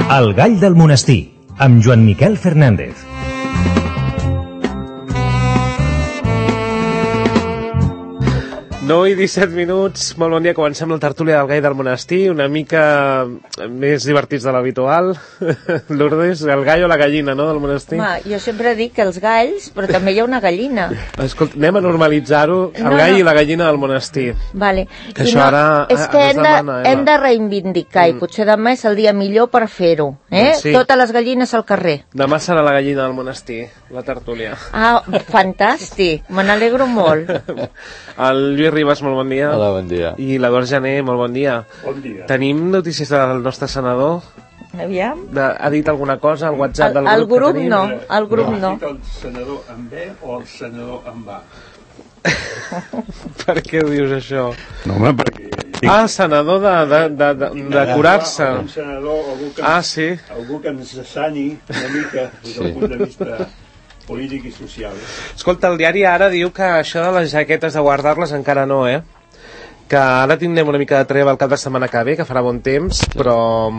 El gall del monestir, amb Joan Miquel Fernández. No i 17 minuts, molt bon dia, comencem la tertúlia del gall del monestir, una mica més divertits de l'habitual. Lourdes, el gall o la gallina, no, del monestir? Home, jo sempre dic que els galls, però també hi ha una gallina. Escolta, anem a normalitzar-ho, el gall i la gallina del monestir. Vale. Que això ara és que hem de reivindicar, i potser demà és el dia millor per fer-ho. Sí. Totes les gallines al carrer. Demà serà la gallina del monestir, la tertúlia. Ah, fantàstic, me n'alegro molt. El Lluís Ribas, molt bon dia. Hola, bon dia. I l'Eduard Jané, molt bon dia. Bon dia. Tenim notícies del nostre senador? Aviam. Ha dit alguna cosa al WhatsApp del grup que tenim? No, el grup no. Ha dit el senador amb B o el senador amb A? Per què dius això? No, home, perquè... Ah, senador de curar-se. Un senador, algú que, sí. Algú que ens sani una mica des del punt de vista polític i social. Escolta, el diari Ara diu que això de les jaquetes de guardar-les encara no, que ara tindrem una mica de treva el cap de setmana que ve, que farà bon temps, però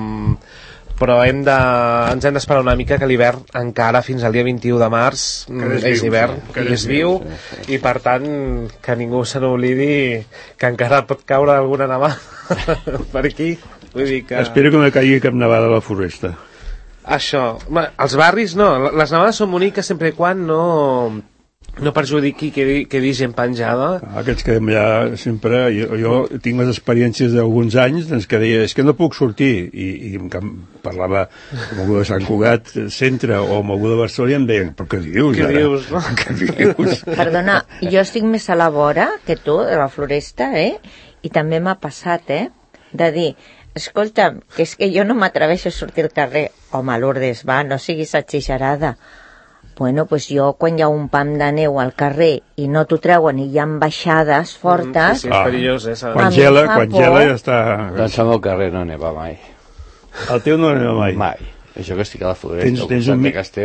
ens hem d'esperar una mica, que l'hivern encara fins al dia 21 de març és hivern, que és viu, i per tant que ningú se n'oblidi que encara pot caure alguna nevada per aquí. Vull dir que... Espero que no caigui cap nevada a la foresta. Això, els barris no, les nevades són boniques sempre i quan no perjudiqui que quedi gent penjada. Aquests que allà sempre, jo tinc les experiències d'alguns anys, doncs que deia, és que no puc sortir, i parlava amb algú de Sant Cugat Centre o amb algú de Barcelona, i em deien, però què dius ara? Què dius? Perdona, jo estic més a la vora que tu, de la floresta, i també m'ha passat, de dir, escolta, que és que jo no m'atreveixo a sortir al carrer. Home, Lourdes, va, no siguis exagerada. Bueno, pues jo, quan hi ha un pam de neu al carrer i no t'ho treuen i hi ha baixades fortes... Sí, és perillós, Quan gela ja està... Doncs al meu carrer no neva mai. El teu no neva mai? Mai. Això que estic a la floresta, tens un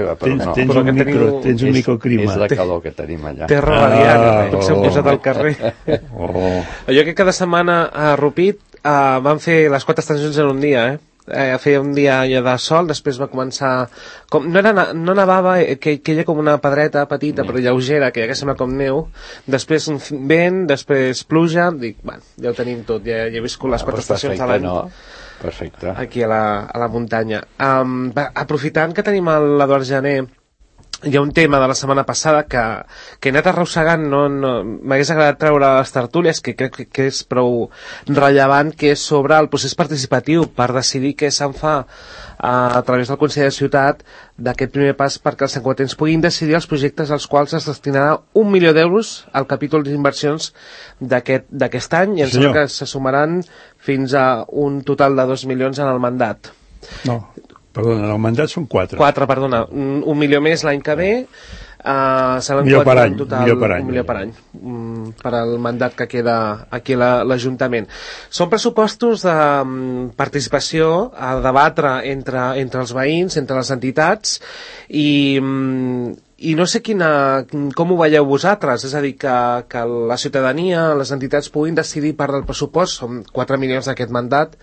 microclima. És la calor que tenim allà. Terra radiant, tots s'han posat al carrer. Jo que cada setmana a Rupit van fer les 4 estacions en un dia, feia un dia de sol, després va començar no nevava, que hi ha com una pedreta petita però lleugera, que ja sembla com neu, després vent, després pluja, dic, bueno, ja ho tenim tot, ja he viscut les 4 estacions de l'any. Perfecte. Aquí a la muntanya. Aprofitant que tenim l'Eduard Jané, hi ha un tema de la setmana passada que he anat arrossegant, m'hagués agradat treure a les tertúlies, que crec que és prou rellevant, que és sobre el procés participatiu per decidir què se'n fa a través del Consell de Ciutat, d'aquest primer pas perquè els santcugatens puguin decidir els projectes als quals es destinarà 1 milió d'euros al capítol d'inversions d'aquest any, i em sembla que se sumaran fins a un total de 2 milions en el mandat. No, perdona, el mandat són 4. 4, perdona, 1 milió més l'any que ve, seran 4 en total, 1 milió per any per al mandat que queda aquí a l'Ajuntament. Són pressupostos de participació a debatre entre els veïns, entre les entitats, i no sé com ho veieu vosaltres, és a dir, que la ciutadania, les entitats puguin decidir part del pressupost, són 4 milions d'aquest mandat,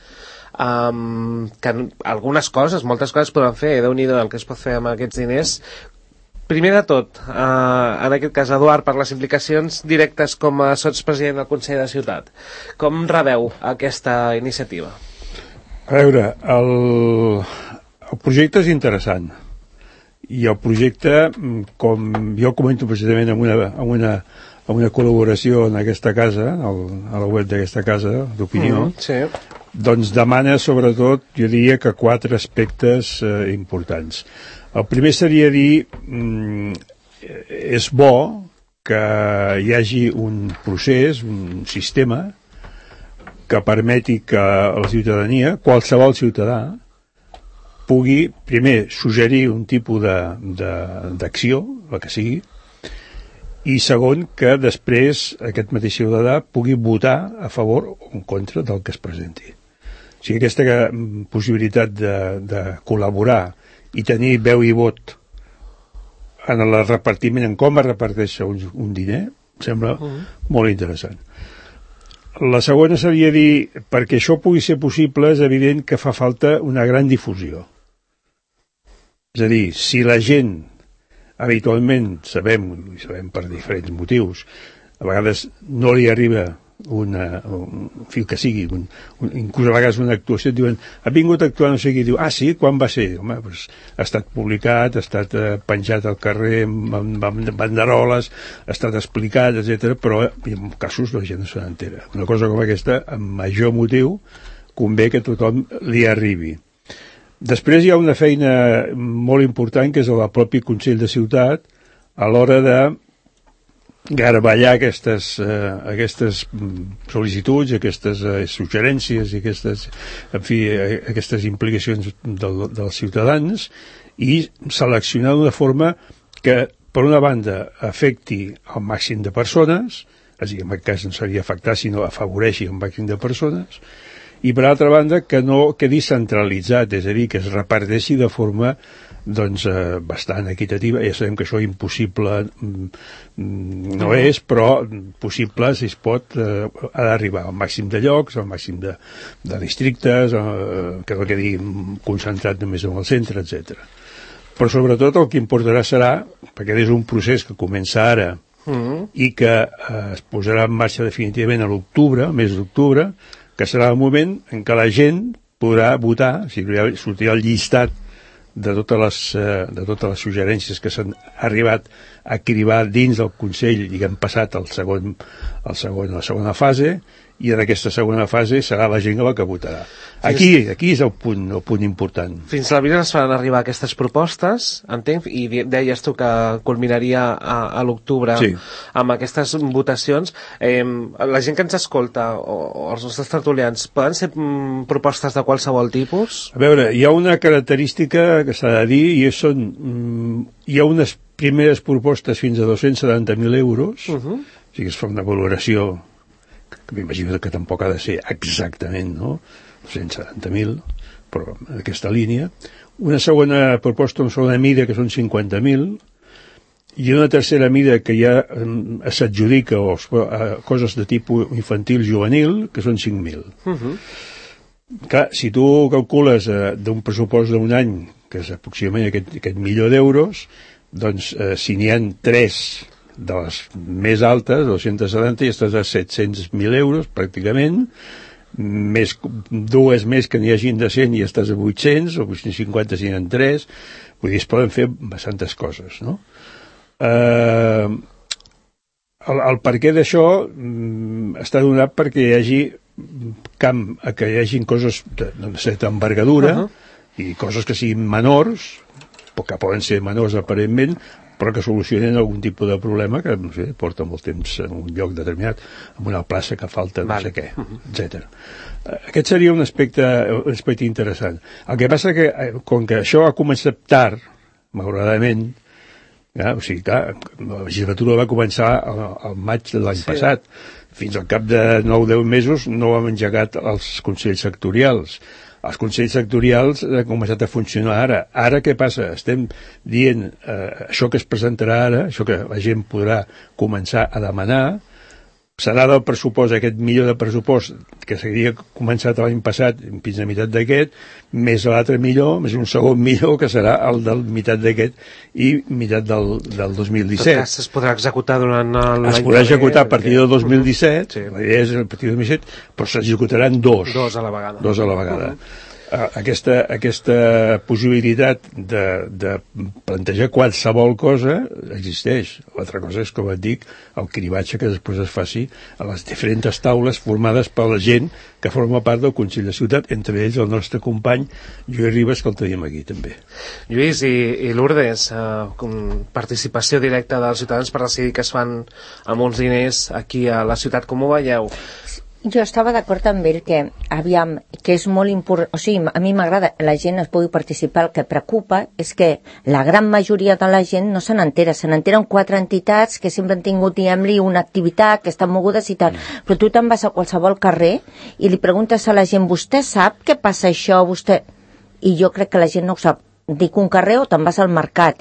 que algunes coses, moltes coses poden fer, Déu-n'hi-do el que es pot fer amb aquests diners. Primer de tot, en aquest cas, Eduard, per les implicacions directes com a sotspresident del Consell de Ciutat, com rebeu aquesta iniciativa? A veure, el projecte és interessant, i el projecte, com jo comento precisament amb una col·laboració en aquesta casa, a la web d'aquesta casa d'opinió, sí. Doncs demana sobretot, jo diria que 4 aspectes importants. El primer seria dir, és bo que hi hagi un procés, un sistema, que permeti que la ciutadania, qualsevol ciutadà, pugui, primer, suggerir un tipus d'acció, la que sigui, i segon, que després aquest mateix ciutadà pugui votar a favor o en contra del que es presenti. O sigui, aquesta possibilitat de col·laborar i tenir veu i vot en el repartiment, en com es reparteix un diner, em sembla molt interessant. La segona seria dir, perquè això pugui ser possible, és evident que fa falta una gran difusió. És a dir, si la gent habitualment sabem per diferents motius, a vegades no li arriba un fil que sigui, inclús a vegades una actuació, et diuen, ha vingut a actuar no sé qui, diu, sí, quan va ser? Home, doncs, ha estat publicat, ha estat penjat al carrer amb banderoles, ha estat explicat, etc. Però en casos la gent no se n'entera. Una cosa com aquesta, amb major motiu, convé que tothom li arribi. Després hi ha una feina molt important, que és el propi Consell de Ciutat, a l'hora de garballar aquestes sol·licituds, aquestes suggerències i aquestes implicacions dels ciutadans, i seleccionar d'una forma que, per una banda, afecti el màxim de persones, és a dir, en aquest cas no seria afectar, sinó afavoreixi el màxim de persones, i per altra banda que no quedi centralitzat, és a dir, que es reparteixi de forma bastant equitativa. Ja sabem que això impossible no és, però possible, si es pot, ha d'arribar al màxim de llocs, al màxim de districtes, que no quedi concentrat només en el centre, etc. Però sobretot el que importarà serà, perquè és un procés que comença ara i que es posarà en marxa definitivament a l'octubre, al mes d'octubre, que serà el moment en què la gent podrà votar, sortirà el llistat de totes les suggerències que s'han arribat a cribar dins del Consell i que han passat la segona fase, i en aquesta segona fase serà la gent la que votarà. Aquí és el punt important. Fins a l'abril es faran arribar aquestes propostes, entenc, i deies tu que culminaria a l'octubre amb aquestes votacions. La gent que ens escolta, o els nostres tertulians, poden ser propostes de qualsevol tipus? A veure, hi ha una característica que s'ha de dir, hi ha unes primeres propostes fins a 270.000 euros, o sigui que es fa una valoració que m'imagino que tampoc ha de ser exactament, no? 270.000, però en aquesta línia. Una segona proposta, una segona mida, que són 50.000, i una tercera mida que ja s'adjudica a coses de tipus infantil juvenil, que són 5.000. Clar, si tu calcules d'un pressupost d'un any, que és aproximadament aquest milió d'euros, doncs si n'hi ha 3 de les més altes, 270, i estàs a 700.000 euros, pràcticament, més dues més que n'hi hagin de 100 i estàs a 800, o 850 si n'hi ha 3, vull dir, es poden fer bastantes coses, no? El perquè d'això està donat perquè hi hagi camp, que hi hagin coses de certa envergadura i coses que siguin menors, que poden ser menors aparentment, però que solucionen algun tipus de problema que, no sé, porta molt temps en un lloc determinat, en una plaça que falta no sé què, etc. Aquest seria un aspecte interessant. El que passa que, com que això ha començat tard, malauradament, o sigui, clar, la legislatura va començar al maig de l'any passat, fins al cap de 9-10 mesos no hem engegat els consells sectorials. Els consells sectorials han començat a funcionar ara. Ara què passa? Estem dient això que es presentarà ara, això que la gent podrà començar a demanar, serà del pressupost, aquest milió de pressupost que s'havia començat l'any passat fins a meitat d'aquest, més l'altre milió, més un segon milió que serà el del meitat d'aquest i meitat del 2017. En tot cas, es podrà executar durant l'any. Es podrà executar a partir del 2017, la idea és a partir del 2017, però s'executaran dos a la vegada. Aquesta possibilitat de plantejar qualsevol cosa existeix. L'altra cosa és, com et dic, el cribatge que després es faci a les diferents taules formades per la gent que forma part del Consell de Ciutat, entre ells el nostre company Lluís Ribas, que el tenim aquí també. Lluís i Lourdes, participació directa dels ciutadans per decidir que es fan amb uns diners aquí a la ciutat, com ho veieu? Jo estava d'acord amb ell que és molt important, o sigui, a mi m'agrada la gent es pugui participar. El que preocupa és que la gran majoria de la gent no se n'enteren 4 entitats que sempre han tingut, diguem-li, una activitat, que estan mogudes i tal, però tu te'n vas a qualsevol carrer i li preguntes a la gent, vostè sap què passa això, vostè? I jo crec que la gent no ho sap. Dic un carrer o te'n vas al mercat i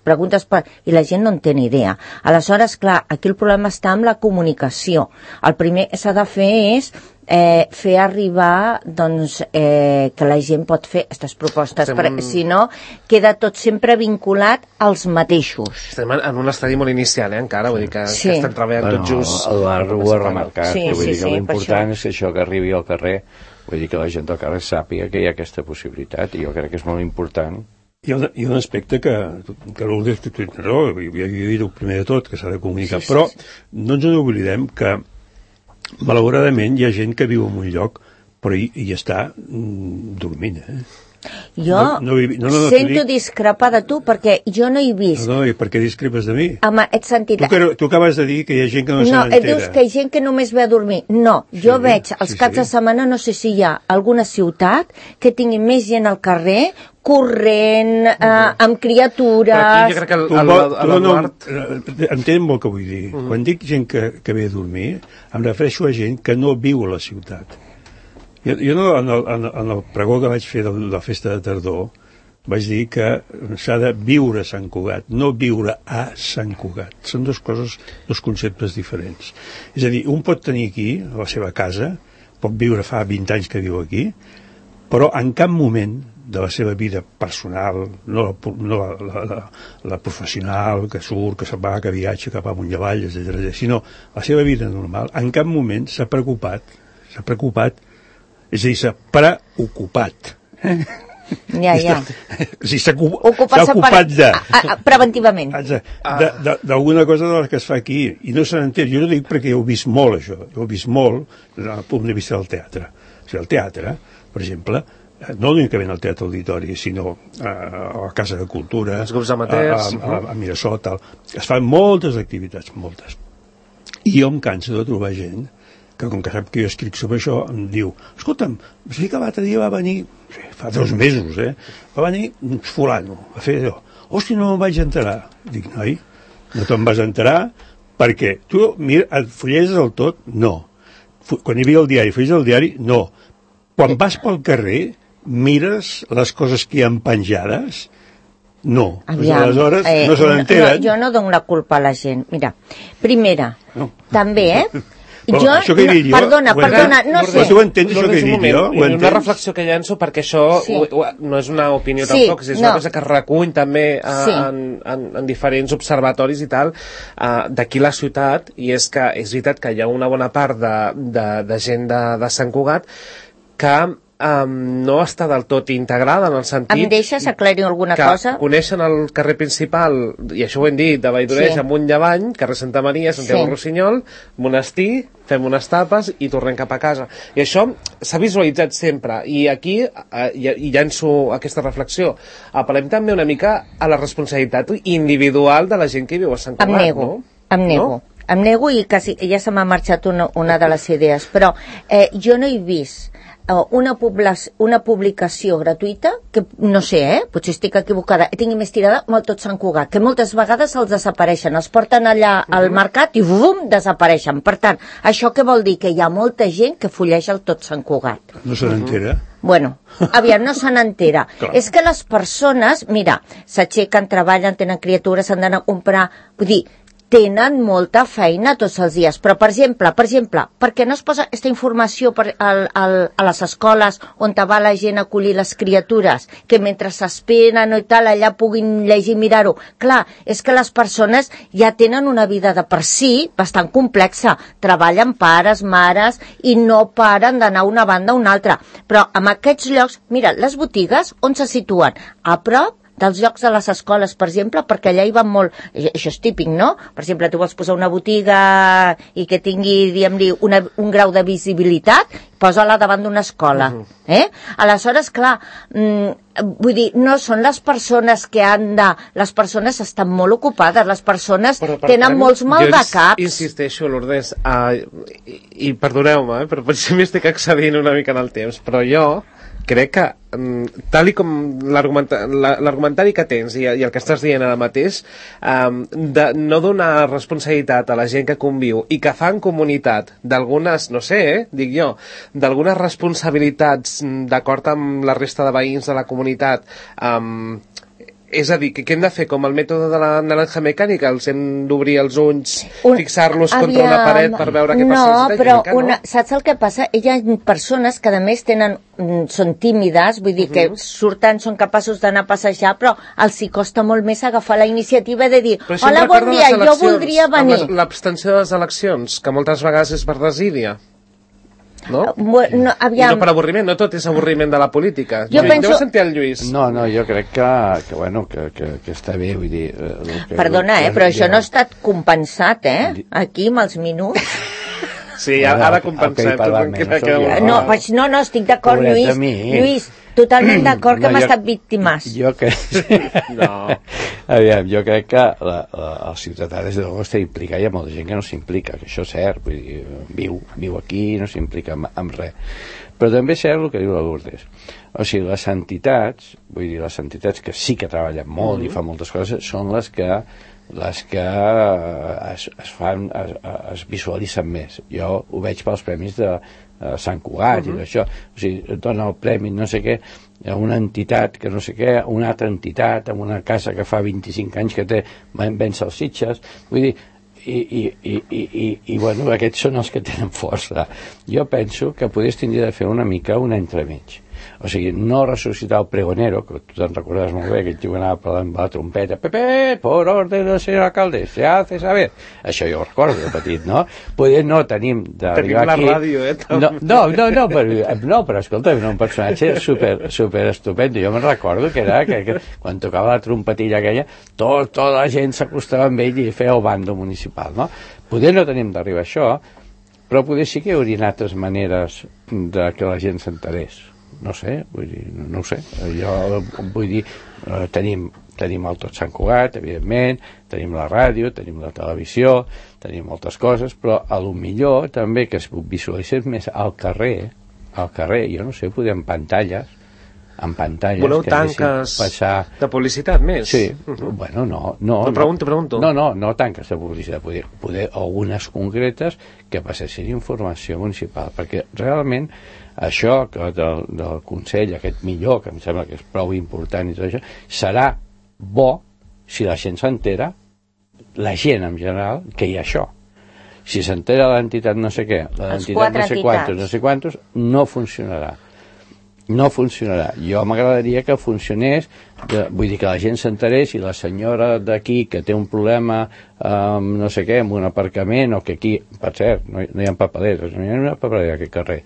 preguntes i la gent no en té ni idea. Aleshores, clar, aquí el problema està amb la comunicació. El primer que s'ha de fer és fer arribar doncs, que la gent pot fer aquestes propostes, perquè si no queda tot sempre vinculat als mateixos. Estem en un estadi molt inicial, encara, vull dir que estem treballant tot just. Eduard ho ha remarcat, vull dir que l'important és això, que arribi al carrer, vull dir que la gent del carrer sàpiga que hi ha aquesta possibilitat, i jo crec que és molt important. Hi ha un aspecte que Lourdes té raó, ja he dit el primer de tot, que s'ha de comunicar, però no ens n'oblidem que malauradament hi ha gent que viu en un lloc però hi està dormint, Jo sento discrepar de tu perquè jo no he vist. No, i per què discrepes de mi? Home, et sentit... Tu acabes de dir que hi ha gent que no se n'entera. No, dius que hi ha gent que només ve a dormir. No, jo veig els caps de setmana, no sé si hi ha alguna ciutat que tingui més gent al carrer corrent, amb criatures... Però aquí jo crec que l'Eduard... Entenc molt què vull dir. Quan dic gent que ve a dormir, em refereixo a gent que no viu a la ciutat. Jo no, en el pregó que vaig fer de la festa de tardor, vaig dir que s'ha de viure a Sant Cugat, no viure a Sant Cugat. Són dos conceptes diferents. És a dir, un pot tenir aquí, a la seva casa, pot viure fa 20 anys que viu aquí, però en cap moment de la seva vida personal, no la professional, que surt, que se'n va, que viatja cap amunt i avall, etc., sinó la seva vida normal, en cap moment s'ha preocupat, és a dir, s'ha preocupat. Ja. O sigui, s'ha ocupat preventivament. D'alguna cosa de les que es fa aquí, i no se n'entén. Jo no dic perquè ho he vist molt, això. Ho he vist molt des del punt de vista del teatre. O sigui, el teatre, per exemple, no únicament al Teatre Auditori, sinó a la Casa de Cultura, els grups amateurs, a Mirasol, tal. Es fan moltes activitats, moltes. I jo em canso de trobar gent que, com que sap que jo escric sobre això, em diu, escolta'm, sí que l'altre dia va venir, fa 2 mesos, va venir un fulano a fer allò. Hosti, no me'n vaig enterar. Dic, noi, no te'n vas enterar perquè tu, mira, et fulleges del tot? No. Quan hi havia el diari, fulleges el diari? No. Quan vas pel carrer, mires les coses que hi ha penjades? No. Aleshores no se n'enteren. Jo no dono la culpa a la gent. Mira, primera, també, Això que he dit jo... Perdona, no sé. Tu entens això que he dit jo? Una reflexió que llenço, perquè això no és una opinió tampoc, és una cosa que es recull també en diferents observatoris i tal, d'aquí la ciutat, i és que és veritat que hi ha una bona part de gent de Sant Cugat que no està del tot integrada en el sentit... Em deixes aclarir alguna cosa? Que coneixen el carrer principal, i això ho hem dit, de Valldoreix, amunt i avall, carrer Santa Maria, Santiago Rossinyol, monestir, fem unes tapes i tornem cap a casa. I això s'ha visualitzat sempre, i aquí i llenço aquesta reflexió. Apel·lem també una mica a la responsabilitat individual de la gent que viu a Sant Cugat, Em nego i quasi, ja se m'ha marxat una de les idees, però jo no he vist una publicació gratuïta, que no sé, potser estic equivocada, tingui més tirada amb el Tot Sant Cugat, que moltes vegades els desapareixen, els porten allà al mercat i bum, desapareixen. Per tant, això què vol dir? Que hi ha molta gent que fulleja el Tot Sant Cugat. No se n'entera? Bueno, aviam, no se n'entera. És que les persones, mira, s'aixequen, treballen, tenen criatures, s'han d'anar a comprar... Vull dir, tenen molta feina tots els dies, però per exemple, per què no es posa aquesta informació a les escoles on va la gent a acollir les criatures, que mentre s'esperen i tal, allà puguin llegir i mirar-ho? Clar, és que les persones ja tenen una vida de per si bastant complexa, treballen pares, mares, i no paren d'anar d'una banda a una altra, però en aquests llocs, mira, les botigues on se situen? A prop dels llocs de les escoles, per exemple, perquè allà hi van molt... Això és típic, no? Per exemple, tu vols posar una botiga i que tingui, diguem-li, un grau de visibilitat, posa-la davant d'una escola. Aleshores, clar, vull dir, no són les persones que han de... Les persones estan molt ocupades, les persones tenen molts mal de caps. Jo insisteixo, Lourdes, i perdoneu-me, però potser m'estic excedint una mica en el temps, però jo crec que, tal i com l'argumentari que tens i el que estàs dient ara mateix, de no donar responsabilitat a la gent que conviu i que fan comunitat d'algunes, no sé, dic jo, d'algunes responsabilitats d'acord amb la resta de veïns de la comunitat, És a dir, què hem de fer? Com el mètode de la naranja mecànica? Els hem d'obrir els ulls, fixar-los contra una paret per veure què passa? No, però saps el que passa? Hi ha persones que a més són tímides, vull dir que surten, són capaços d'anar a passejar, però els hi costa molt més agafar la iniciativa de dir, hola, bon dia, jo voldria venir. L'abstenció de les eleccions, que moltes vegades és per desídia. No? No, I no per avorriment, no tot és avorriment de la política. Jo penso... Deu sentir el Lluís. No, jo crec que està bé, vull dir... Perdona, però això no ha estat compensat, aquí amb els minuts. Sí, ha de compensar. No, estic d'acord, Lluís, totalment d'acord que hem estat víctimes. Jo crec... Aviam, jo crec que el ciutadà des de luego està implicat, hi ha molta gent que no s'implica, que això és cert, vull dir, viu aquí, no s'implica en res. Però també és cert el que diu la Lourdes. O sigui, les entitats, vull dir, les entitats que sí que treballen molt i fan moltes coses, són les que es visualitzen més. Jo ho veig pels premis de Sant Cugat i d'això. O sigui, dona el premi no sé què a una entitat que no sé què, a una altra entitat, amb una casa que fa 25 anys que té ven salsitxes. Vull dir, i bueno, aquests són els que tenen força. Jo penso que podries tenir de fer una mica un entremig. O sigui, no ressuscitar el pregonero, que tu te'n recordes molt bé, que el tio anava parlant amb la trompeta, Pepe, por orden del senyor alcalde, se hace saber. Això jo ho recordo de petit, no? Poder no tenim d'arribar aquí... Tenim la ràdio, No, però escolta, era un personatge super estupendo. Jo me'n recordo que era que quan tocava la trompetilla aquella, tota la gent s'acostava amb ell i feia el bando municipal, no? Poder no tenim d'arribar a això, però poder sí que hi haurien altres maneres de que la gent s'enterés. No sé, no ho sé. Jo vull dir, tenim el Tot Sant Cugat, evidentment, tenim la ràdio, tenim la televisió, tenim moltes coses, però a lo millor també que es visualitzés més al carrer, jo no sé, poder en pantalles. Voleu tanques de publicitat més? Sí, bueno, no. Pregunto. No tanques de publicitat, poder algunes concretes que passessin informació municipal, perquè realment això del Consell, aquest millor, que em sembla que és prou important i tot això, serà bo si la gent s'entera, la gent en general, que hi ha això. Si s'entera l'entitat no sé què, l'entitat no sé quantos, no funcionarà. No funcionarà. Jo m'agradaria que funcionés, vull dir que la gent s'enterés i la senyora d'aquí que té un problema amb no sé què, amb un aparcament, o que aquí, per cert, no hi ha papereres, no hi ha una paperera a aquest carrer.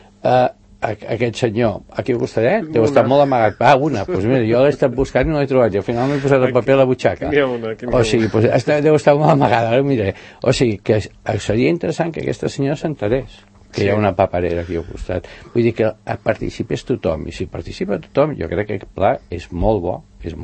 Aquest senyor, aquí al costadet, deu estar molt amagat. Una, doncs mira, jo l'he estat buscant i no l'he trobat, i al final m'he posat el paper a la butxaca. O sigui, deu estar molt amagada, ara ho miraré. O sigui, que seria interessant que aquesta senyora s'enterés que hi ha una paperera aquí al costat. Vull dir que participés tothom, i si participa tothom, jo crec que aquest pla és molt bo,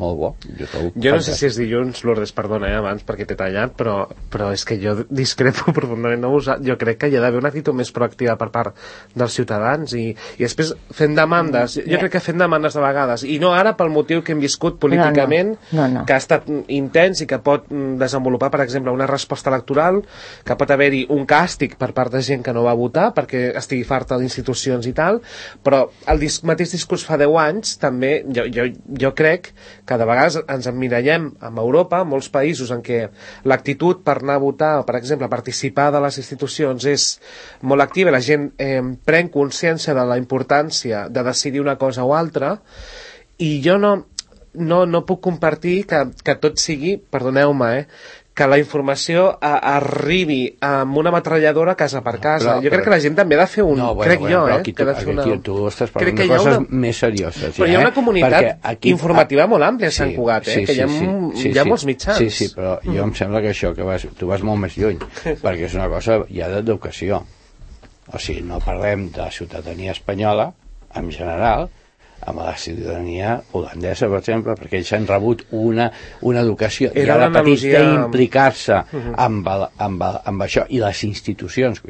Jo no sé si és dilluns, Lourdes, perdona, abans perquè t'he tallat, però és que jo discrepo profundament. Jo crec que hi ha d'haver una actitud més proactiva per part dels ciutadans i després fent demandes, jo crec que fent demandes de vegades, i no ara pel motiu que hem viscut políticament, que ha estat intens i que pot desenvolupar, per exemple, una resposta electoral, que pot haver-hi un càstig per part de gent que no va votar perquè estigui farta d'institucions i tal, però el mateix discurs fa 10 anys també, jo crec que de vegades ens emmirallem amb Europa, molts països en què l'actitud per anar a votar o, per exemple, participar de les institucions és molt activa, la gent pren consciència de la importància de decidir una cosa o altra, i jo no puc compartir que tot sigui, perdoneu-me, que la informació arribi amb una metralladora casa per casa. Jo crec que la gent també ha de fer un... Crec jo, que ha de fer una... Tu estàs parlant de coses més serioses. Però hi ha una comunitat informativa molt àmplia a Sant Cugat, que hi ha molts mitjans. Sí, però jo em sembla que això, que tu vas molt més lluny, perquè és una cosa ja d'educació. O sigui, no parlem de la ciutadania espanyola, en general, amb la ciutadania holandesa, per exemple, perquè ells han rebut una educació ja de petits d'implicar-se amb això, i les institucions,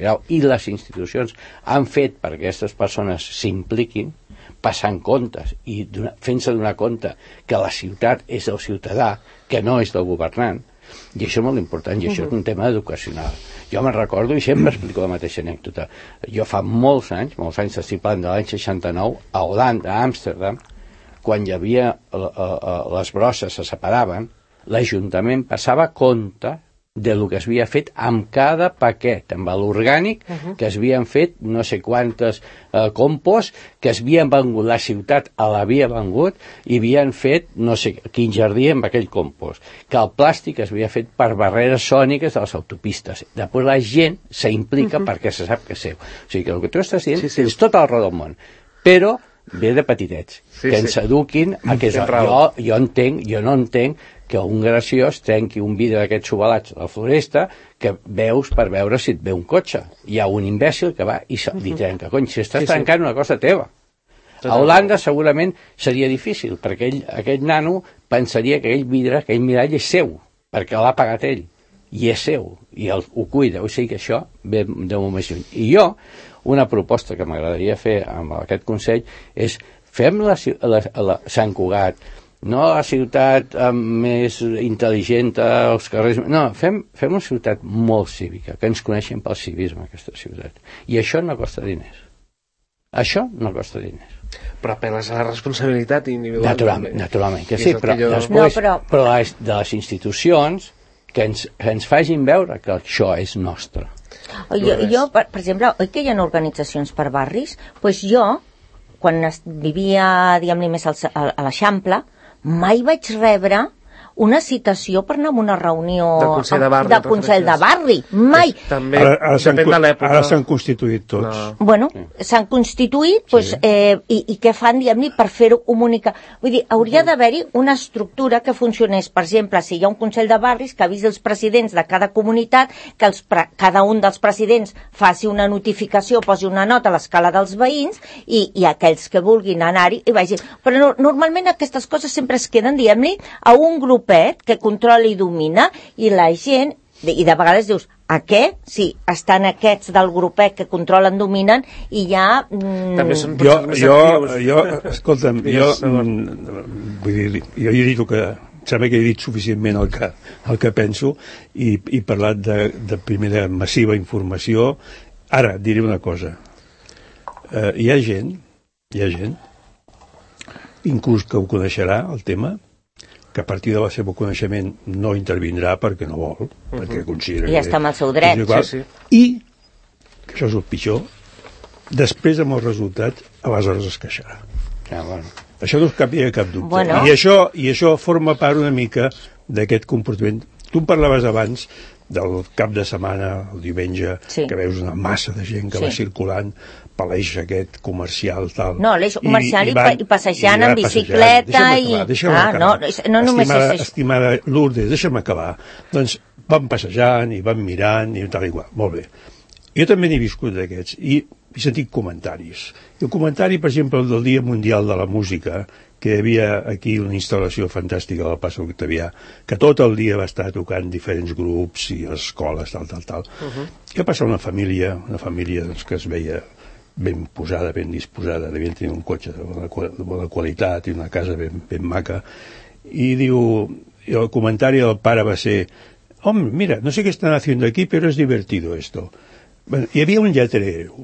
han fet perquè aquestes persones s'impliquin, passant comptes i fent-se donar compte que la ciutat és del ciutadà, que no és del governant, i això és molt important, i això és un tema educacional. Jo me'n recordo, i sempre explico la mateixa anècdota, jo fa molts anys, estic parlant de l'any 69, a Holanda, a Amsterdam, quan hi havia les brosses se separaven, l'Ajuntament passava compte del que es havia fet amb cada paquet, amb l'orgànic, que es havien fet no sé quantes compost, que es havien vengut, la ciutat l'havia vengut i havien fet no sé quin jardí amb aquell compost, que el plàstic es havia fet per barreres sòniques de les autopistes. Després la gent s'implica perquè se sap que és seu. O sigui que el que tu estàs dient és tot arreu del món, però ve de petitets, que ens eduquin a que jo no entenc que un graciós trenqui un vidre d'aquests ovalats a la floresta que veus per veure si et ve un cotxe. Hi ha un imbècil que va i li trenca. Cony, si estàs trencant una cosa teva. A Holanda segurament seria difícil, perquè aquell nano pensaria que aquell vidre, aquell mirall és seu, perquè l'ha pagat ell, i és seu, i ho cuida. O sigui que això ve de molt més lluny. I jo, una proposta que m'agradaria fer amb aquest Consell és fem Sant Cugat, no la ciutat més intel·ligent als carrers, no, fem una ciutat molt cívica, que ens coneixem pel civisme, aquesta ciutat. I això no costa diners. Això no costa diners. Però apel·les a la responsabilitat individual. Naturalment que sí, però després però de les institucions que ens facin veure que això és nostre. Jo, per exemple, oi que hi ha organitzacions per barris? Doncs jo, quan vivia, diguem-ne, més a l'Eixample, mai vaig rebre una citació per anar a una reunió de Consell de Barri. Mai. També depèn de l'època. Ara s'han constituït tots. Bueno, s'han constituït, i què fan, diguem-ne, per fer-ho comunicar? Vull dir, hauria d'haver-hi una estructura que funcionés. Per exemple, si hi ha un Consell de Barris que avisi els presidents de cada comunitat, que cada un dels presidents faci una notificació, posi una nota a l'escala dels veïns, i aquells que vulguin anar-hi hi vagin. Però normalment aquestes coses sempre es queden, diguem-ne, a un grup que controla i domina, i la gent, i de vegades dius, a què? Sí, estan aquests del grupet que controlen, dominen, i ja... També són persones actius. Escolta'm, vull dir, jo he dit que sembla que he dit suficientment el que penso i parlat de primera massiva informació. Ara, diré una cosa. Hi ha gent, inclús que ho coneixerà, el tema, que a partir del seu coneixement no intervindrà perquè no vol, perquè considera que... I ja està amb el seu dret. I, que això és el pitjor, després amb el resultat, aleshores es queixarà. Això no es hi ha cap dubte. Bueno. I això forma part una mica d'aquest comportament. Tu en parlaves abans del cap de setmana, el diumenge, que veus una massa de gent que va circulant per l'eix aquest comercial, tal. No, l'eix comercial i passejant en bicicleta Deixa'm acabar. No només és això. Estimada Lourdes, deixa'm acabar. Doncs van passejant i van mirant i tal i qual. Molt bé. Jo també n'he viscut d'aquests i he sentit comentaris. El comentari, per exemple, del Dia Mundial de la Música, que hi havia aquí una instal·lació fantàstica del Pas Octavià, que tot el dia va estar tocant diferents grups i escoles, tal. I va passar una família doncs, que es veia ben posada, ben disposada, devien tenir un cotxe de bona qualitat i una casa ben maca, i diu, el comentari del pare va ser: hombre, mira, no sé qué están haciendo aquí, pero es divertido esto. Bueno, hi havia un lletrero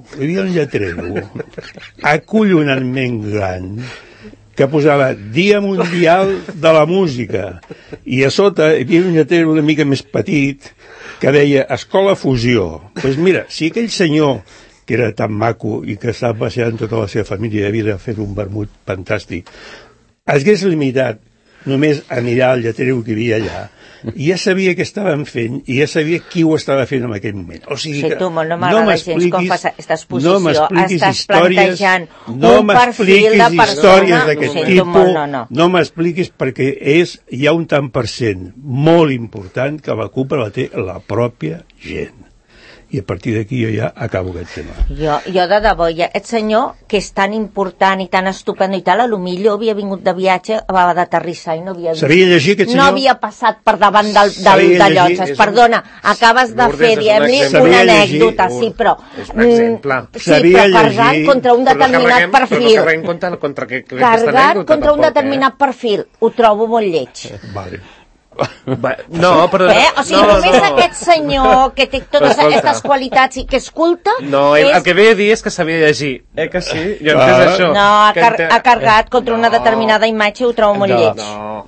acollonantment gran que posava Dia Mundial de la Música, i a sota hi havia un lletrero una mica més petit que deia Escola Fusió. Doncs mira, si aquell senyor que era tan maco i que estava passejant tota la seva família i havia de fer un vermut fantàstic, es hagués limitat només a mirar el lletrero que hi havia allà, i ja sabia què estaven fent i ja sabia qui ho estava fent en aquell moment. O sigui que no m'agrada gens com fas aquesta exposició. Estàs plantejant un perfil de persona. No m'expliquis, perquè hi ha un tant per cent molt important que la culpa la té la pròpia gent. I a partir d'aquí jo ja acabo aquest tema. Jo de debò, aquest senyor que és tan important i tan estupendo i tal, a lo millor havia vingut de viatge, va d'aterrissar i no havia vist. Sabia llegir aquest senyor? No havia passat per davant de llotges. Perdona, acabes de fer, diguem-li, una anècdota, sí, però... És un exemple. Sí, però carregat contra un determinat perfil. Però no carreguem contra carregat contra un determinat perfil. Ho trobo molt lleig. Vale. No, però... O sigui, només aquest senyor que té totes aquestes qualitats i que escolta... No, el que ve a dir és que sabia llegir. Que sí? Jo he entès això. No, ha carregat contra una determinada imatge i ho trobo molt lleig.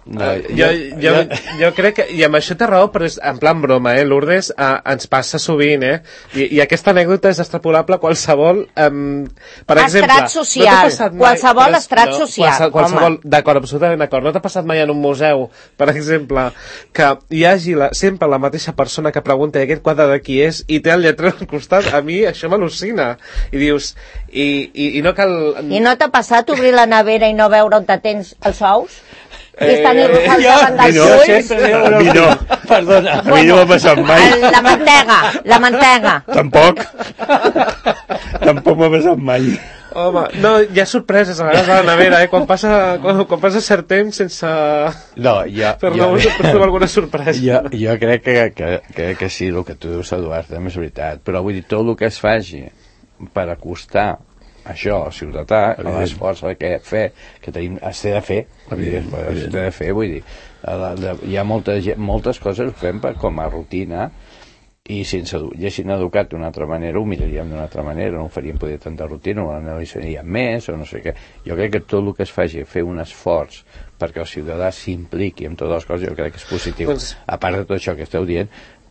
Jo crec que... I amb això té raó, però és en plan broma, Lourdes, ens passa sovint, I aquesta anècdota és extrapolable a qualsevol... Per exemple... Estrat social. Qualsevol estrat social. Qualsevol... D'acord, absolutament d'acord. No t'ha passat mai en un museu, per exemple, que hi hagi sempre la mateixa persona que pregunta aquest quadre de qui és i té el lletrer al costat? A mi això m'al·lucina. I dius... I no cal... I no t'ha passat obrir la nevera i no veure on tens els ous? I estan al davant dels ulls? A mi no. Perdona. A mi no m'ha passat mai. La mantega. Tampoc m'ha passat mai. Home, no, hi ha sorpreses a vegades a la nevera, quan passa cert temps sense... No, fer-ne alguna sorpresa. Jo crec que sí, el que tu dius, Eduard, també és veritat, però vull dir, tot el que es faci per acostar això al ciutadà, l'esforç que tenim, es té de fer, vull dir, hi ha moltes coses que fem com a rutina, i si ens haguessin educat d'una altra manera ho miraríem d'una altra manera, no ho faríem poder tanta rutina, o analitzaríem més o no sé què. Jo crec que tot el que es faci fer un esforç perquè el ciutadà s'impliqui en totes les coses, jo crec que és positiu, a part de tot això que esteu dient,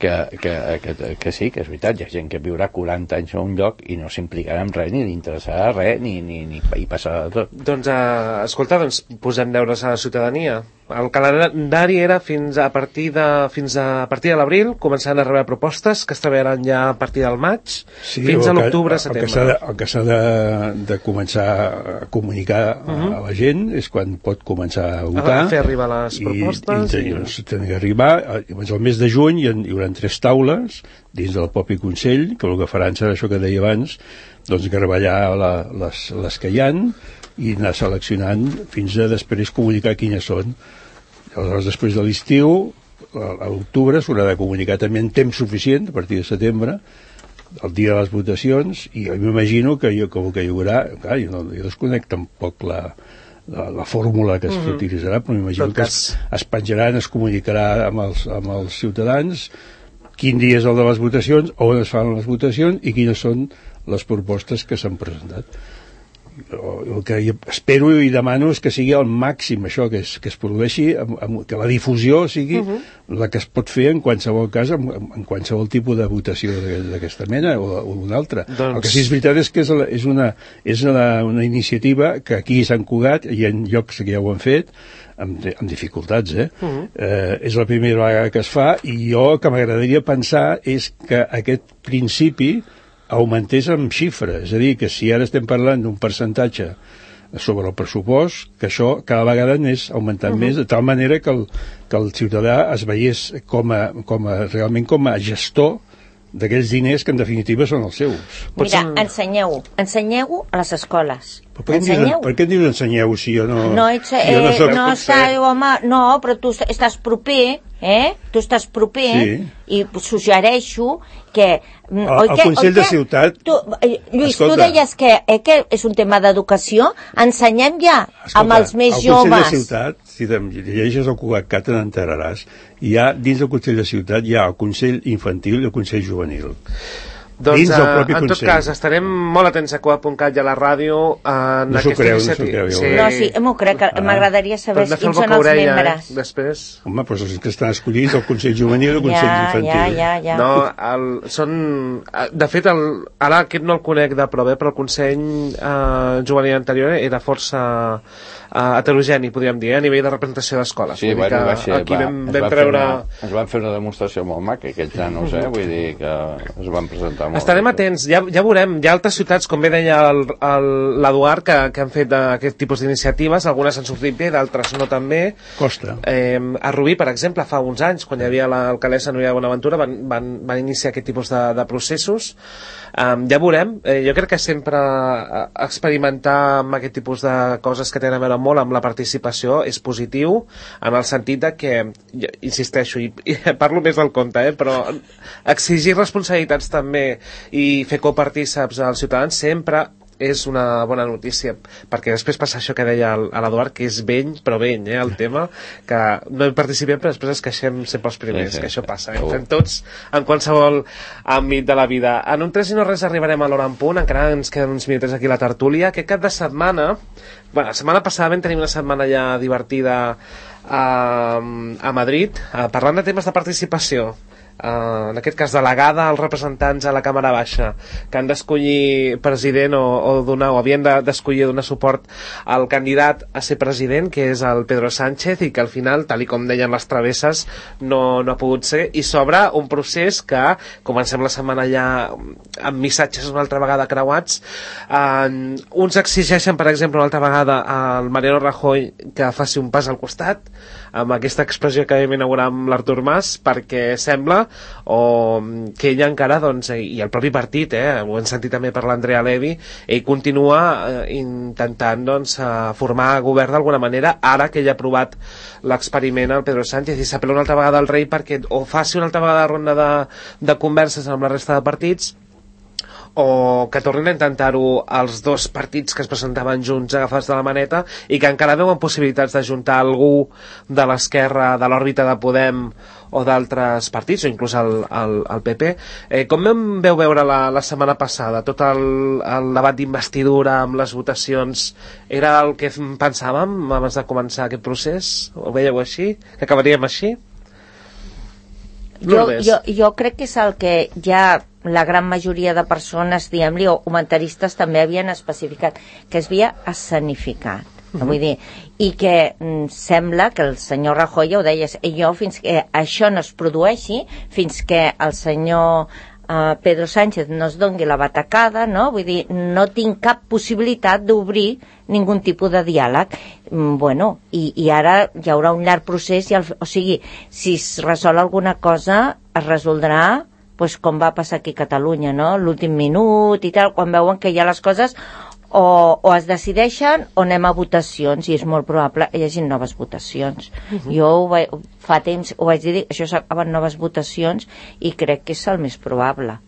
que sí, que és veritat, hi ha gent que viurà 40 anys a un lloc i no s'implicarà en res, ni li interessarà res, ni hi passarà de tot. Doncs, escolta, posem deures a la ciutadania. El calendari era fins a partir de l'abril, començant a rebre propostes que es treballaran ja a partir del maig, fins a l'octubre, setembre. El que s'ha de començar a comunicar a la gent és quan pot començar a votar. A fer arribar les propostes. I tenen que arribar. El mes de juny hi haurà 3 taules dins del propi Consell, que el que faran serà això que deia abans, doncs gravellar les que hi ha i anar seleccionant fins a després comunicar quines són. Aleshores, després de l'estiu, a l'octubre, s'haurà de comunicar també en temps suficient, a partir de setembre, el dia de les votacions, i jo m'imagino que hi haurà... Clar, jo desconec tampoc la fórmula que s'utilitzarà, però m'imagino que es penjaran, es comunicarà amb els ciutadans quin dia és el de les votacions, on es fan les votacions i quines són les propostes que s'han presentat. El que espero i demano és que sigui al màxim això, que es produeixi, que la difusió sigui la que es pot fer en qualsevol cas, en qualsevol tipus de votació d'aquesta mena o d'una altra. El que sí és veritat és que és una iniciativa que aquí a Sant Cugat hi ha llocs que ja ho han fet amb dificultats, és la primera vegada que es fa, i jo el que m'agradaria pensar és que aquest principi augmentés amb xifres, és a dir, que si ara estem parlant d'un percentatge sobre el pressupost, que això cada vegada anés augmentant més, de tal manera que el ciutadà es veiés realment com a gestor d'aquells diners que en definitiva són els seus. Mira, ensenyeu a les escoles. Per què em dius ensenyeu si jo no... No, però tu estàs proper, tu estàs proper, i suggereixo que... El Consell de Ciutat... Lluís, tu deies que és un tema d'educació, ensenyem ja amb els més joves. El Consell de Ciutat, si llegeixes el Cugat, te n'enteraràs, dins del Consell de Ciutat hi ha el Consell Infantil i el Consell Juvenil. Doncs, en tot cas, estarem molt atents a Cugat.cat i a la ràdio en aquesta iniciativa. No, sí, m'ho crec, m'agradaria saber quins són els membres. Després. Home, doncs els que estan escollits, el Consell Juvenil i el Consell Infantil. Ja. No, són... De fet, ara aquest no el conec de prou bé, però el Consell Juvenil anterior era força heterogeni, podríem dir, a nivell de representació d'escoles. Sí, bueno, ens van fer una demostració molt maca, aquells nanos, vull dir que es van presentar molt. Estarem atents, ja veurem, hi ha altres ciutats, com bé deia l'Eduard, que han fet aquest tipus d'iniciatives, algunes han sortit bé, d'altres no tan bé. Costa. A Rubí, per exemple, fa uns anys, quan hi havia l'alcaldessa Núria Bonaventura, van iniciar aquest tipus de processos. Ja veurem, jo crec que sempre experimentar amb aquest tipus de coses que tenen a veure molt amb la participació és positiu, en el sentit de que, insisteixo, i parlo més del compte, però exigir responsabilitats també i fer copartíceps als ciutadans sempre és una bona notícia, perquè després passa això que deia l'Eduard, que és vell, però vell, el tema, que no hi participem, però després es queixem sempre els primers, que això passa, ho fem tots en qualsevol àmbit de la vida. En un 3 i no res arribarem a l'hora en punt, encara ens queden uns minuts aquí a la tertúlia. Aquest cap de setmana, la setmana passada vam tenir una setmana ja divertida a Madrid, parlant de temes de participació. En aquest cas delegada als representants a la Càmera Baixa que han d'escollir president o havien d'escollir donar suport al candidat a ser president, que és el Pedro Sánchez, i que al final, tal i com deien les travesses, no ha pogut ser, i s'obre un procés que comencem la setmana ja amb missatges una altra vegada creuats. Uns exigeixen, per exemple, una altra vegada al Mariano Rajoy que faci un pas al costat, amb aquesta expressió que vam inaugurar amb l'Artur Mas, perquè sembla que ell encara, i el propi partit, ho hem sentit també per l'Andrea Levy, ell continua intentant formar govern d'alguna manera, ara que ell ha aprovat l'experiment al Pedro Sánchez, i s'apel·la una altra vegada al rei perquè o faci una altra vegada ronda de converses amb la resta de partits, o que tornin a intentar-ho els dos partits que es presentaven junts agafats de la maneta i que encara veuen possibilitats d'ajuntar algú de l'esquerra, de l'òrbita de Podem o d'altres partits, o inclús el PP. Com veu veure la setmana passada? Tot el debat d'investidura amb les votacions era el que pensàvem abans de començar aquest procés? Ho veieu així? Que acabaríem així? Jo crec que és el que ja la gran majoria de persones, diguem-li, o comentaristes també havien especificat, que es havia escenificat. Vull dir, i que sembla que el senyor Rajoy, ja ho deies, jo fins que això no es produeixi, fins que el senyor Pedro Sánchez no es doni la batacada, no? Vull dir, no tinc cap possibilitat d'obrir ningun tipus de diàleg. Bueno, i ara hi haurà un llarg procés, o sigui, si es resol alguna cosa, es resoldrà pues, com va passar aquí a Catalunya, no? L'últim minut i tal, quan veuen que ja les coses o es decideixen o anem a votacions, i és molt probable que hi hagi noves votacions. Jo fa temps ho vaig dir, això s'acaba en noves votacions, i crec que és el més probable.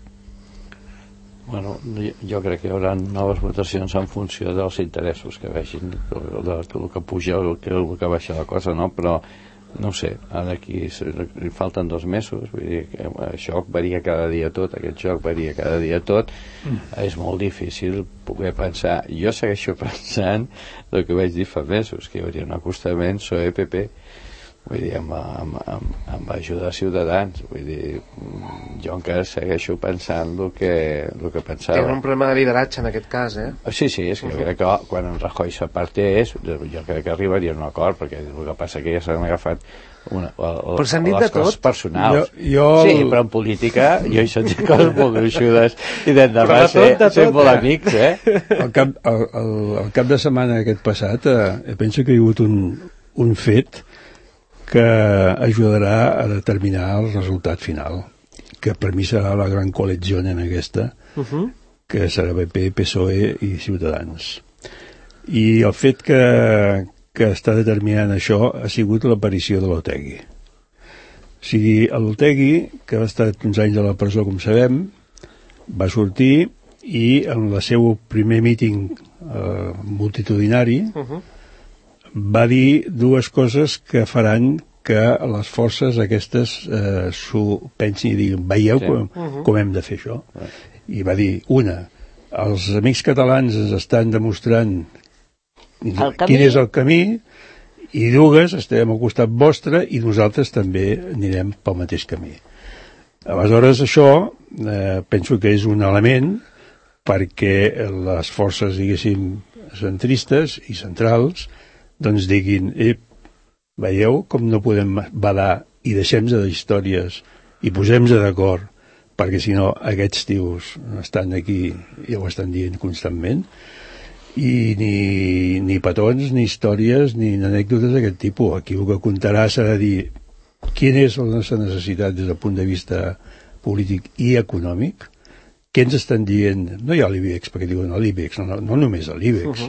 Bueno, jo crec que hi haurà noves votacions en funció dels interessos que vegin, del que puja o el que baixa la cosa, no? Però no ho sé, ara aquí li falten 2 mesos, vull dir que això varia cada dia tot, aquest joc varia cada dia tot, és molt difícil poder pensar. Jo segueixo pensant el que vaig dir fa mesos, que hi hauria un acostament PSOE-PP, vull dir, amb ajuda de Ciutadans, vull dir, jo encara segueixo pensant el que pensava. Té un problema de lideratge en aquest cas, Sí, és que jo crec que quan en Rajoy s'apartés, jo crec que arribaria a un acord, perquè el que passa que ja s'han agafat però s'han dit de tot personals. Sí, però en política jo hi sentit coses molt gruixudes i d'endavant ser molt amics, El cap de setmana aquest passat penso que hi ha hagut un fet que ajudarà a determinar el resultat final, que per mi serà la gran coalició en aquesta, que serà PP, PSOE i Ciutadans. I el fet que està determinant això ha sigut l'aparició de l'Otegi. O sigui, l'Otegi, que ha estat uns anys a la presó, com sabem, va sortir i en el seu primer míting multitudinari va dir 2 coses que faran que les forces aquestes s'ho pensin i diguin, veieu com hem de fer això? I va dir, una, els amics catalans ens estan demostrant quin és el camí, i 2, estem al costat vostre i nosaltres també anirem pel mateix camí. Aleshores, això penso que és un element perquè les forces, diguéssim, centristes i centrals doncs diguin, veieu com no podem badar i deixem-nos d'històries i posem-nos d'acord, perquè si no aquests tios estan aquí i ho estan dient constantment, i ni petons, ni històries, ni anècdotes d'aquest tipus. Aquí el que comptarà serà dir quina és la nostra necessitat des del punt de vista polític i econòmic, què ens estan dient, no hi ha l'IBEX, perquè diuen l'IBEX, no només l'IBEX.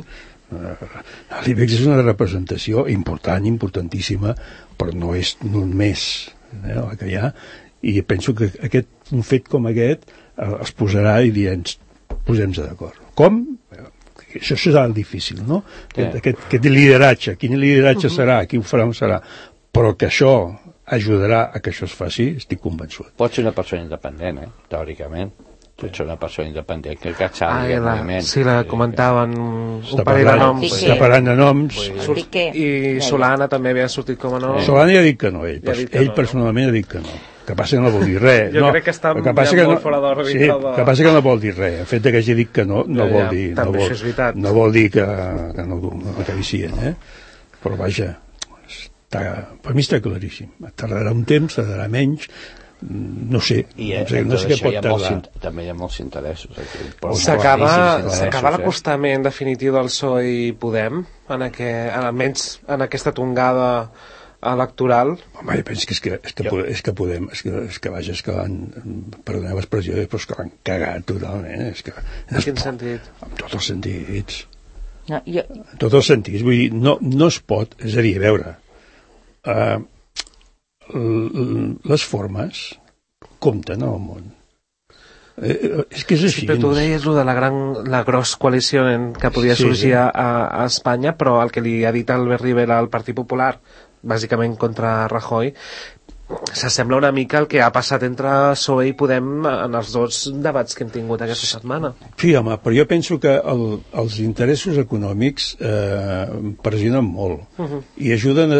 L'IBEX és una representació important, importantíssima, però no és només la que hi ha, i penso que un fet com aquest es posarà i dirà, posem-nos d'acord. Com? això serà el difícil, no? Aquest lideratge, quin lideratge serà, qui ho farà, on serà, però que això ajudarà a que això es faci, estic convençut. Pot ser una persona independent, teòricament. Pot ser una persona independent que catxali el moviment. Sí, la comentaven un parell de noms. Està parlant de noms. I Solana també havia sortit com a nom. Solana ja ha dit que no, ell personalment ha dit que no. Que passa que no vol dir res. Jo crec que està molt fora d'òrbita. Sí, que passa que no vol dir res. El fet que hagi dit que no vol dir... No vol dir que no acaricien, Però vaja, per mi està claríssim. Tardarà un temps, tardarà menys, no sé què pot tardar. També hi ha molts interessos aquí. S'acaba l'acostament definitiu del PSOE i Podem, almenys en aquesta tongada electoral. Home, jo penso que Podem, vaja, és que l'han, perdoneu l'expressió, però és que l'han cagat totalment. En quin sentit? En tots els sentits. En tots els sentits, vull dir, no es pot, és a dir, a veure, les formes compten al món. És que és així. Però tu deies de la gros coalició que podia sorgir a Espanya, però el que li ha dit Albert Rivera al Partit Popular, bàsicament contra Rajoy, s'assembla una mica al que ha passat entre PSOE i Podem en els dos debats que hem tingut aquesta setmana. Sí, home, però jo penso que els interessos econòmics pressionen molt i ajuden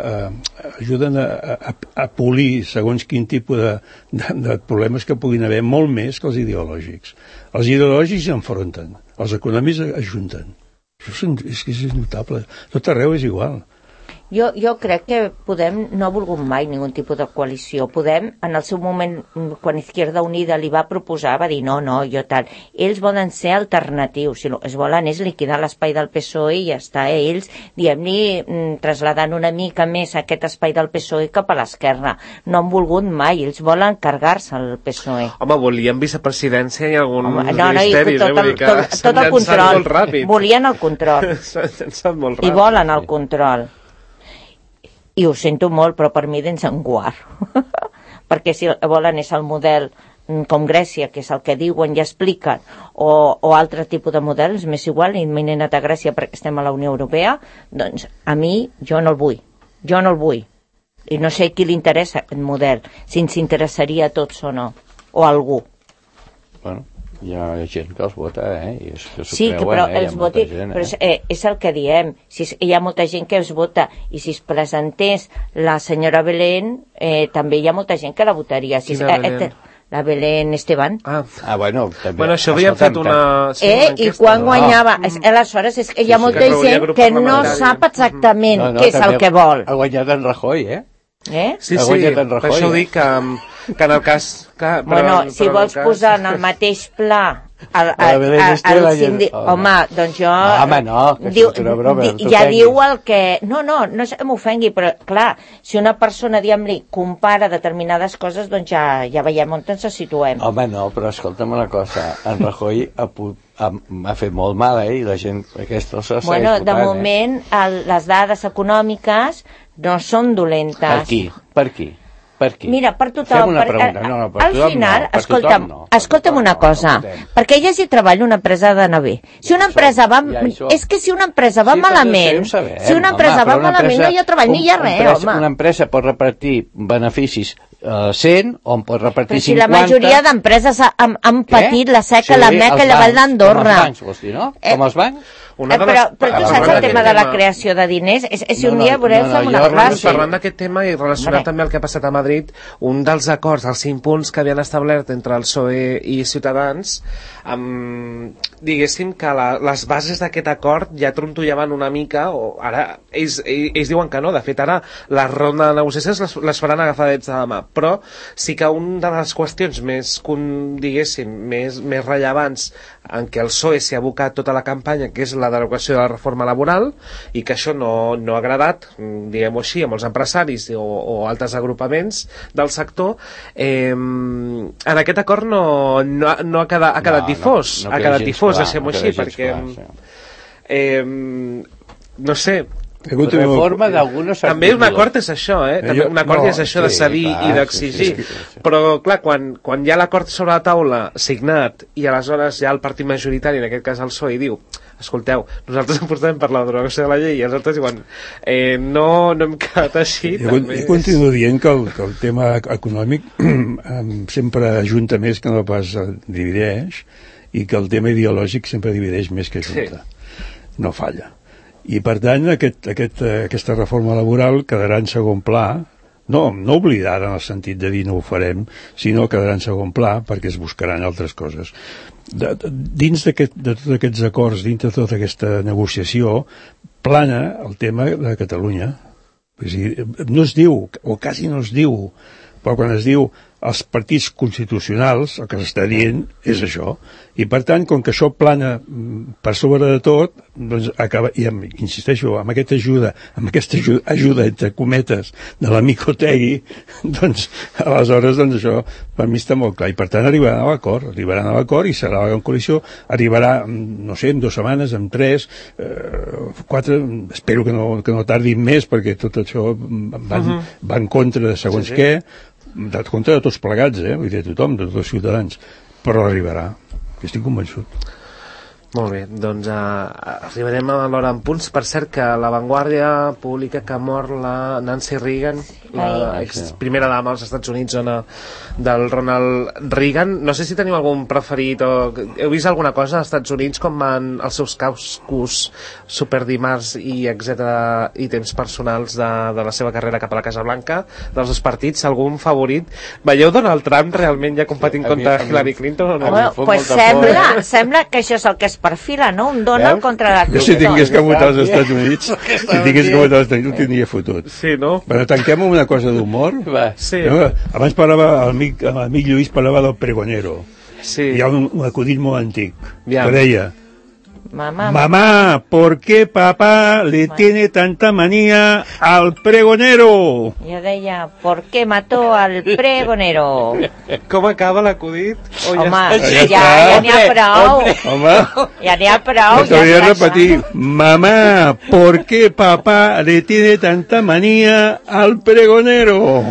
a polir segons quin tipus de problemes que puguin haver, molt més que els ideològics. Els ideològics s'enfronten, els econòmics ajunten. Això és que és notable. Tot arreu és igual. Jo crec que Podem no ha volgut mai ningun tipus de coalició. Podem, en el seu moment, quan Izquierda Unida li va proposar, va dir no, jo tal. Ells volen ser alternatius. Si es volen és liquidar l'espai del PSOE i ja està. Ells, diguem-li, trasladant una mica més aquest espai del PSOE cap a l'esquerra. No han volgut mai. Ells volen carregar-se el PSOE. Home, volien vicepresidència i alguns ministeris. Tot el control. Volien el control. I volen el control. I ho sento molt, però per mi dins en guard. Perquè si volen és el model com Grècia, que és el que diuen i expliquen, o altre tipus de models, m'és igual, i m'he anat a Grècia perquè estem a la Unió Europea, doncs a mi jo no el vull. Jo no el vull. I no sé qui li interessa aquest model, si ens interessaria a tots o no, o a algú. Bueno, hi ha gent que els vota, i sí, però els voti, però és el que diem, si hi ha molta gent que els vota, i si es presentés la senyora Belén, també hi ha molta gent que la votaria. La Belén Esteban. Bueno, això havíem fet una i quan guanyava, aleshores és que hi ha molta gent que no sap exactament què és el que vol. Ha guanyat en Rajoy, Sí, per això ho dic que en el cas... Bueno, si vols posar en el mateix pla el síndic... Home, doncs jo... Home, no, que és una broma. Ja diu el que... No m'ofengui, però clar, si una persona, diguem-li, compara determinades coses, doncs ja veiem on ens situem. Home, no, però escolta'm una cosa, en Rajoy ha fet molt mal, i la gent aquesta s'ha disputant. Bueno, de moment, les dades econòmiques no són dolentes. Per qui? Mira, per tothom. Fem una pregunta. Al final, escolta'm una cosa. Perquè ella si treballa una empresa de naver. Si una empresa va... És que si una empresa va malament... Si una empresa va malament no hi ha treball ni hi ha res, home. Una empresa pot repartir beneficis 100 o en pot repartir 50... Però si la majoria d'empreses han patit la seca, la Meca i la Vall d'Andorra. Com els bancs, vols dir, no? Com els bancs? Però tu saps el tema de la creació de diners? Si un dia veureu fem una classe. Parlant d'aquest tema i relacionat també al que ha passat a Madrid, un dels acords, els 5 punts que havien establert entre el PSOE i Ciutadans, diguéssim que les bases d'aquest acord ja trontollaven una mica, o ara ells diuen que no, de fet ara la ronda de negociacions les faran agafadets de la mà, però sí que una de les qüestions més, diguéssim, més rellevants en què el PSOE s'hi ha abocat tota la campanya, que és la derogació de la reforma laboral, i que això no ha agradat, diguem-ho així, a molts empresaris o altres agrupaments del sector, en aquest acord no ha quedat difós, ha quedat difós, deixem-ho així, perquè no sé, reforma d'algunes articles. També un acord és això, també un acord és això de cedir i d'exigir, però clar, quan hi ha l'acord sobre la taula signat i aleshores ja el partit majoritari, en aquest cas el PSOE, diu escolteu, nosaltres apostem per la derogació de la llei i els altres diuen no hem quedat així. Jo continuo dient que el tema econòmic sempre ajunta més que no pas divideix, i que el tema ideològic sempre divideix més que ajunta. No falla. I per tant aquesta reforma laboral quedarà en segon pla, no oblidada en el sentit de dir no ho farem, sinó quedarà en segon pla perquè es buscaran altres coses. Dins de tots aquests acords, dins de tota aquesta negociació, plana el tema de Catalunya. No es diu, o quasi no es diu, però quan es diu els partits constitucionals, el que s'està dient és això. I per tant, com que això plana per sobre de tot, doncs acaba, i insisteixo, amb aquesta ajuda entre cometes de l'amic Otegi, doncs aleshores doncs això per mi està molt clar. I per tant arribaran a l'acord i serà la coalició, arribarà, no sé, en 2 setmanes, en 3, 4, espero que no tardin més, perquè tot això va en contra de segons què, de contra de tots plegats, vull dir, tothom, de tots els ciutadans, però arribarà, estic convençut. Molt bé, doncs arribarem a l'hora en punts. Per cert, que la Vanguardia publica que mor la Nancy Reagan, la primera dama als Estats Units, dona del Ronald Reagan. No sé si teniu algun preferit o heu vist alguna cosa als Estats Units com van els seus cascos superdimarts i etcètera, i temps personals de la seva carrera cap a la Casa Blanca, dels dos partits, algun favorit? Veieu Donald Trump realment ja competint contra Hillary Clinton o no? Pues sembla que això és el que es perfila, no? Un Donald contra la Clinton. Jo si tingués que votar als Estats Units, ho tindria fotut. Sí, no? Bueno, tanquem amb una cosa d'humor. Sí. Abans parlava, l'amic Lluís parlava del pregonero. Sí. Hi ha un acudit molt antic que deia: Mamá, ¿por qué papá le tiene tanta manía al pregonero? Jo deia, ¿por qué mató al pregonero? Com acaba l'acudit? Home, ja n'hi ha prou. Home, Ja n'hi ha prou. t'hauria de repetir: mamá, ¿por qué papá le tiene tanta manía al pregonero?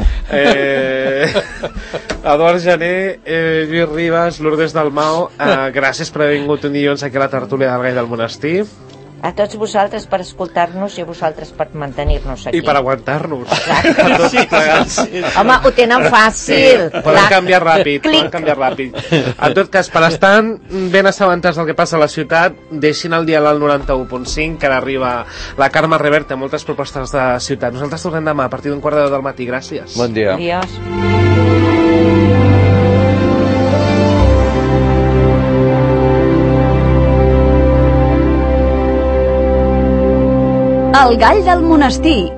Eduard Jané, Lluís Ribas, Lourdes Dalmau, gràcies per haver vingut un dilluns aquí a la tertúlia del Gai del Monestir. A tots vosaltres per escoltar-nos i a vosaltres per mantenir-nos aquí. I per aguantar-nos. Sí. Home, ho tenen fàcil. Poden canviar ràpid. En tot cas, per estar ben assabentats del que passa a la ciutat, deixin el dial al 91.5, que ara arriba la Carme Reverte amb moltes propostes de ciutat. Nosaltres tornem demà a partir d'un 4:10 del matí. Gràcies. Bon dia. Adiós. El Gall del Monestir,